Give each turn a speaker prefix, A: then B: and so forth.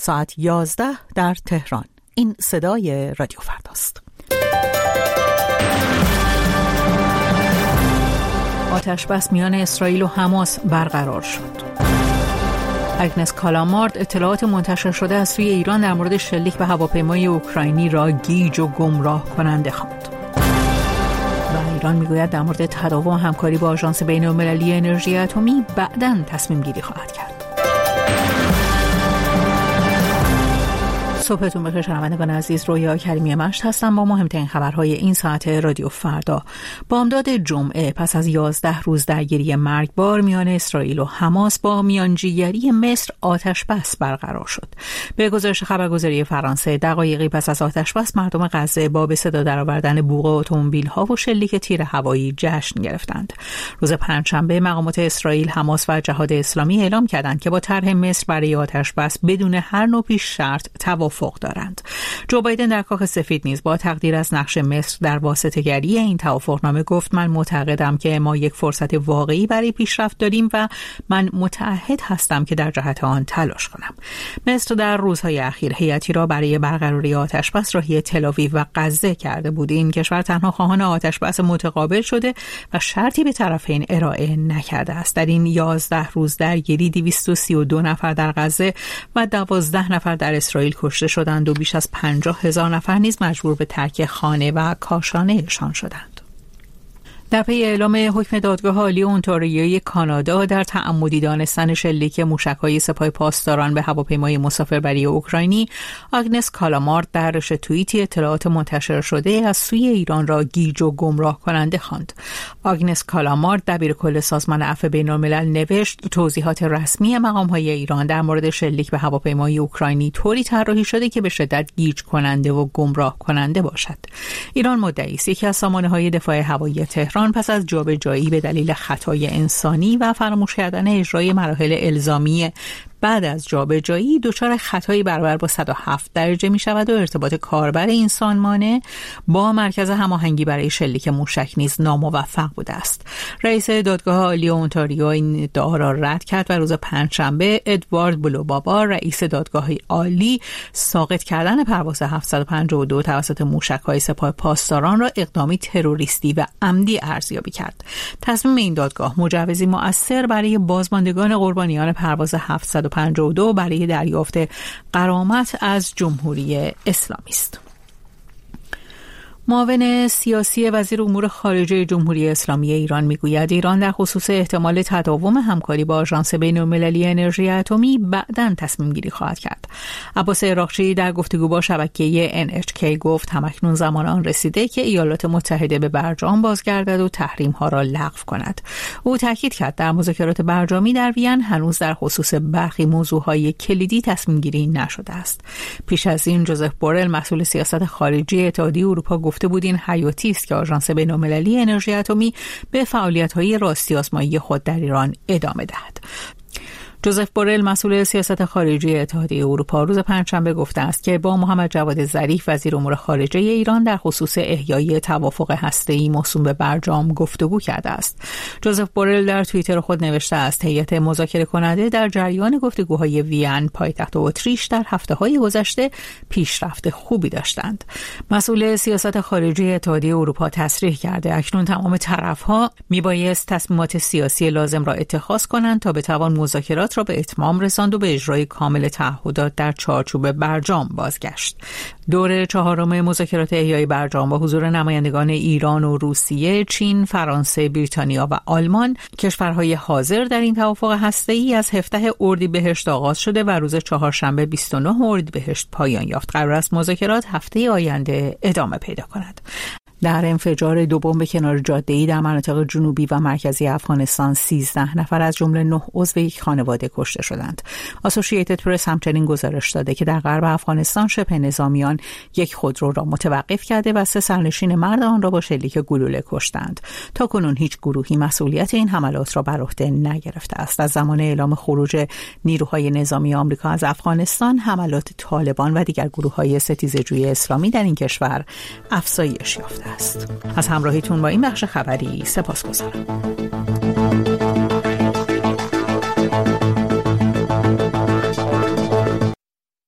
A: ساعت 11 در تهران. این صدای رادیو فرداست. آتش بس میان اسرائیل و حماس برقرار شد. آگنس کالامارد اطلاعات منتشر شده از سوی ایران در مورد شلیک به هواپیمای اوکراینی را گیج و گمراه کننده خواند. و ایران میگوید در مورد تداوم همکاری با آژانس بین‌المللی انرژی اتمی بعداً تصمیم گیری خواهد کرد. صبحتون بخیر شنوندگان عزیز، رویا کریمی مشت هستم با مهمترین خبرهای این ساعت رادیو فردا. بامداد جمعه پس از 11 روز درگیری مرگبار میان اسرائیل و حماس با میانجیگری مصر آتش بس برقرار شد. به گزارش خبرگزاری فرانسه دقایقی پس از آتش بس مردم غزه با به صدا درآوردن بوق اتومبیل‌ها و شلیک تیر هوایی جشن گرفتند. روز پنجشنبه مقامات اسرائیل، حماس و جهاد اسلامی اعلام کردند که با طرح مصر برای آتش بس بدون هر نوع پیش شرط توافق دارند. جو بایدن در کاخ سفید نیز با تقدیر از نقش مصر در واسطه‌گری این توافقنامه گفت: من معتقدم که ما یک فرصت واقعی برای پیشرفت داریم و من متعهد هستم که در جهت آن تلاش کنم. مصر در روزهای اخیر هیئتی را برای برقراری آتش‌بس راهی تل‌آویو و غزه کرده بود. این کشور تنها خواهان آتش‌بس متقابل شده و شرطی به طرفین ارائه نکرده است. در این 11 روز درگیری 232 نفر در غزه و 12 نفر در اسرائیل کشته شدند و بیش از 50,000 نفر نیز مجبور به ترک خانه و کاشانه‌شان شدند. در پی اعلام حکم دادگاه عالی اونتاریوی کانادا در تعمدی دانستن شلیک موشک‌های سپاه پاسداران به هواپیمای مسافربری اوکراینی، آگنس کالامارد در رشته توییتی اطلاعات منتشر شده از سوی ایران را گیج و گمراه کننده خواند. آگنس کالامارد دبیرکل سازمان عفو بین‌الملل نوشت: توضیحات رسمی مقام‌های ایران در مورد شلیک به هواپیمای اوکراینی طوری طراحی شده که به شدت گیج کننده و گمراه کننده باشد. ایران مدعی است یکی از سامانه‌های دفاع هوایی تهران پس از جابجایی به دلیل خطای انسانی و فراموش کردن اجرای مراحل الزامی بعد از جابجایی دچار خطایی برابر با 107 درجه می شود و ارتباط کاربر این سامانه با مرکز هماهنگی برای شلیک موشک نیز ناموفق بوده است. رئیس دادگاه عالی اونتاریو این ادعا را رد کرد و روز پنجشنبه ادوارد بلوبابا، رئیس دادگاه عالی، ساقط کردن پرواز 752 توسط موشک‌های سپاه پاسداران را اقدامی تروریستی و عمدی ارزیابی کرد. تصمیم این دادگاه مجوزی مؤثر برای بازماندگان قربانیان پرواز 752 برای دریافت غرامت از جمهوری اسلامی است. معاون سیاسی وزیر امور خارجه جمهوری اسلامی ایران میگوید ایران در خصوص احتمال تداوم همکاری با آژانس بین‌المللی انرژی اتمی بعداً تصمیم گیری خواهد کرد. عباس عراقچی در گفتگو با شبکه NHK گفت همکنون زمان آن رسیده که ایالات متحده به برجام بازگردد و تحریم ها را لغو کند. او تاکید کرد در مذاکرات برجامی در وین هنوز در خصوص برخی موضوعهای کلیدی تصمیم گیری نشده است. پیش از این جوزف بورل مسئول سیاست خارجی اتحادیه اروپا گفته بود این حیاتی است که آژانس بین‌المللی انرژی اتمی به فعالیت‌های راستی آزمایی خود در ایران ادامه دهد. جوزف بورل مسئول سیاست خارجی اتحادیه اروپا روز پنجشنبه گفته است که با محمد جواد ظریف وزیر امور خارجه ایران در خصوص احیای توافق هسته‌ای موسوم به برجام گفتگو کرده است. جوزف بورل در توییتر خود نوشته است هیئت مذاکره کننده در جریان گفتگوهای وین پایتخت اتریش در هفته‌های گذشته پیشرفت خوبی داشتند. مسئول سیاست خارجی اتحادیه اروپا تصریح کرده اکنون تمام طرف‌ها میبایست تصمیمات سیاسی لازم را اتخاذ کنند تا بتوان مذاکرات را به اتمام رساند و به اجرای کامل تعهدات در چارچوب برجام بازگشت. دور چهارم مذاکرات احیای برجام با حضور نمایندگان ایران و روسیه، چین، فرانسه، بریتانیا و آلمان، کشورهای حاضر در این توافق هسته‌ای از 17 اردیبهشت آغاز شده و روز چهارشنبه 29 اردیبهشت پایان یافت. قرار است مذاکرات هفته آینده ادامه پیدا کند. در انفجار دو بمب کنار جاده‌ای در مناطق جنوبی و مرکزی افغانستان 13 نفر از جمله 9 عضو یک خانواده کشته شدند. اسوسییتد پرس همچنین گزارش داده که در غرب افغانستان شبه نظامیان یک خودرو را متوقف کرده و 3 سرنشین مرد آن را با شلیک گلوله کشتند. تاکنون هیچ گروهی مسئولیت این حملات را بر عهده نگرفته است. از زمان اعلام خروج نیروهای نظامی آمریکا از افغانستان، حملات طالبان و دیگر گروه‌های ستیزه‌جوی اسلامی در این کشور افزایش یافته است. از همراهیتون با این بخش خبری سپاسگزارم.